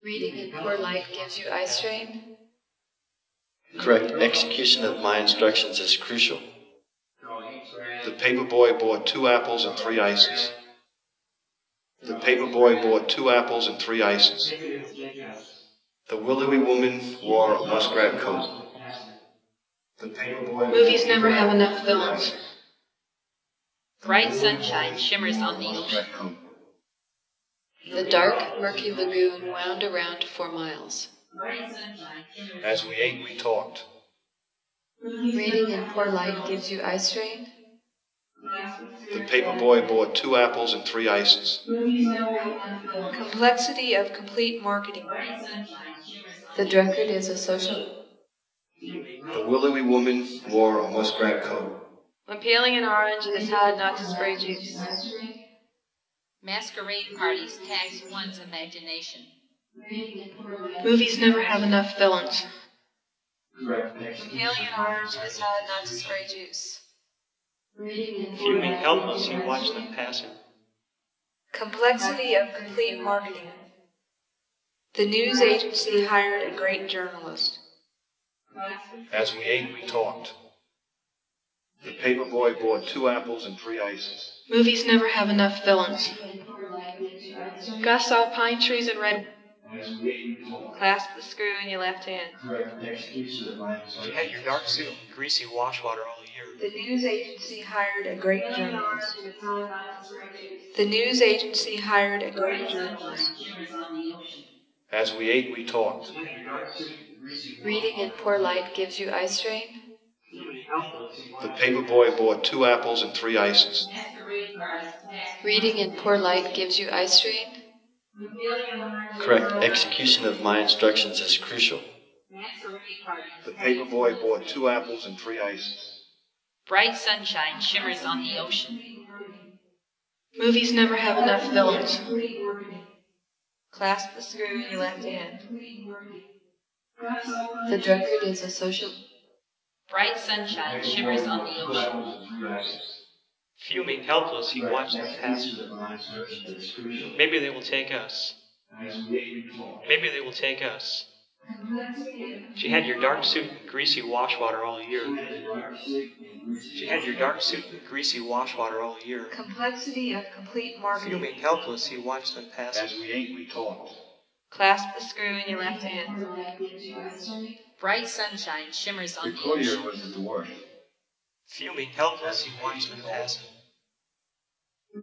Reading in poor light gives you eye strain. Correct execution of my instructions is crucial. The paper boy bought 2 apples and 3 ices. The paper boy bought 2 apples and 3 ices. The willowy woman wore a muskrat coat. The paper boy. Movies never have enough villains. Bright sunshine shimmers on the ocean. The dark, murky lagoon wound around for miles. As we ate, we talked. Reading in poor light gives you eye strain. The paper boy bought 2 apples and 3 ices. Complexity of complete marketing. The drunkard is a social. The willowy woman wore a muskrat coat. When peeling an orange, it is hard not to spray juice. Masquerade parties tax one's imagination. Movies never have enough villains. When peeling an orange, it is hard not to spray juice. Fuming helpless, he watched them passing. Complexity of complete marketing. The news agency hired a great journalist. As we ate, we talked. The paper boy bought 2 apples and 3 ices. Movies never have enough villains. Gus saw pine trees and red. Clasp the screw in your left hand. You had your dark suit and greasy wash water all year. The news agency hired a great journalist. The news agency hired a great journalist. As we ate, we talked. Reading in poor light gives you eye strain. The paper boy bought 2 apples and 3 ices. Reading in poor light gives you eye strain. Correct execution of my instructions is crucial. The paper boy bought 2 apples and 3 ices. Bright sunshine shimmers on the ocean. Movies never have enough villains. Clasp the screw in your left hand. The drunkard is a social. Bright sunshine shimmers on the ocean. Fuming helpless, he watched them passing. Maybe they will take us. Maybe they will take us. She had your dark suit and greasy wash water all year. She had your dark suit and greasy wash water all year. Complexity of complete marketing. Fuming helpless, he watched them passing. As we ate, we talked. Clasp the screw in your left hand. Bright sunshine shimmers on The the courier ocean. was the dwarf. Fuming helpless, he watched them passing.